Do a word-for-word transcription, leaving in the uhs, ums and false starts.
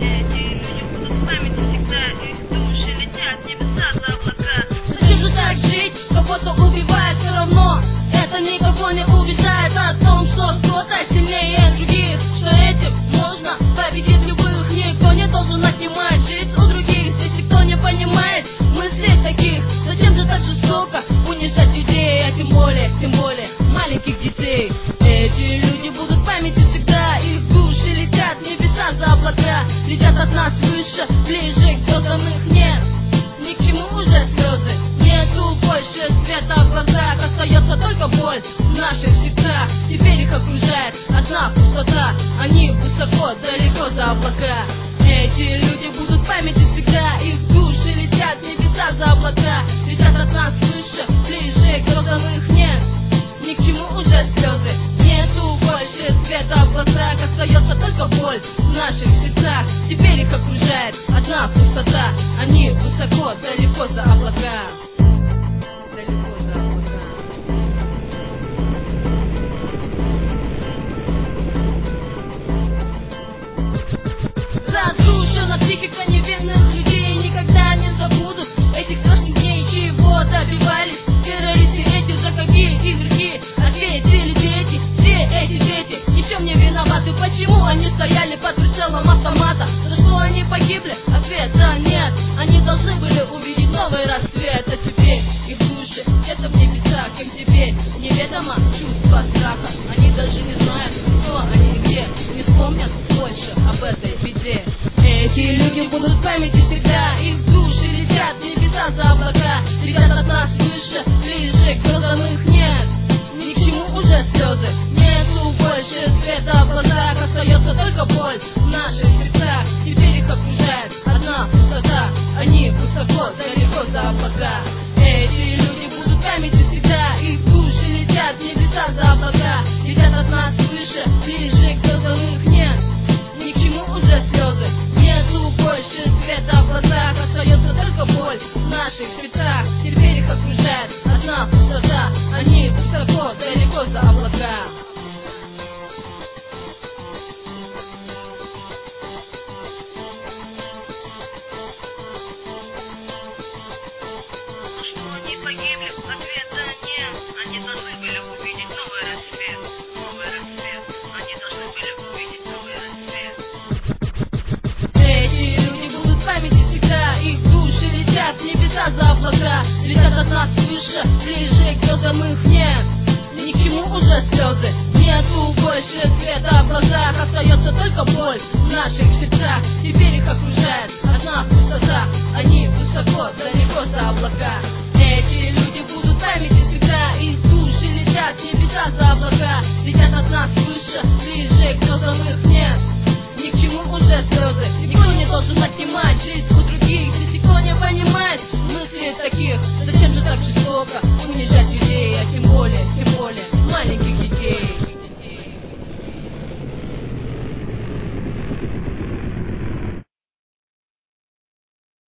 Зачем же так жить, кого-то убивает все равно? Это никого не убеждает о том, что кто-то сильнее других, что этим можно победить любых. Никто не должен отнимать жизнь у других, если кто не понимает мысли таких. Зачем же так жестоко унижать людей, а тем более, тем более маленьких детей? Эти люди будут в памяти всегда, их души летят в небеса за облака, летят от нас выше, ближе к звездам, их нет. Ни к чему уже слезы, нету больше света в глазах, остается только боль в наших сердцах. Теперь их окружает одна пустота, они высоко, далеко за облака. Эти люди будут в памяти всегда, их души летят в небеса за облака, летят от нас выше, ближе к звездам, их нет. Ни к чему уже слезы, нету больше света в глазах, остается только боль в наших сердцах. Теперь их окружает одна пустота, они высоко, далеко за облака. Далеко за облака. Разрушена психика невинных людей, никогда не забудут этих страшных дней, чего добивались террористы эти, за какие игры ответили дети. Все эти дети ни в чем не виноваты, почему они стояли под прицелом автомата? За что они погибли? Ответа нет. Они должны были увидеть новый рассвет, а теперь их души где-то в небесах, им теперь неведомо чувство страха. Они даже не знают, кто они где, не вспомнят больше об этой беде. Эти люди будут в памяти всегда, их души летят в небеса за облака, летят от нас выше, ближе к звездам, их нет. Ни к чему уже слезы, нету больше света в глазах, остается только боль в наших сердцах. Теперь их окружает одна пустота, они высоко, далеко за облака. Эти люди будут в памяти всегда, их души летят в небеса за облака, летят от нас выше, ближе к звездам, их нет. Ни к чему уже слезы, нету больше света в глазах, остается только боль в наших сердцах. Теперь их окружает одна пустота, они высоко, далеко за облака. Погибли, ответа нет. Они должны были увидеть новый рассвет, новый рассвет. Они должны были увидеть новый рассвет. Эти люди будут в памяти всегда, их души летят в небеса за облака, летят от нас выше, ближе к звездам, их нет. Ни к чему уже слезы, нету больше света в глазах, остается только боль в наших сердцах. Теперь их окружает одна пустота, они высоко, далеко за облака.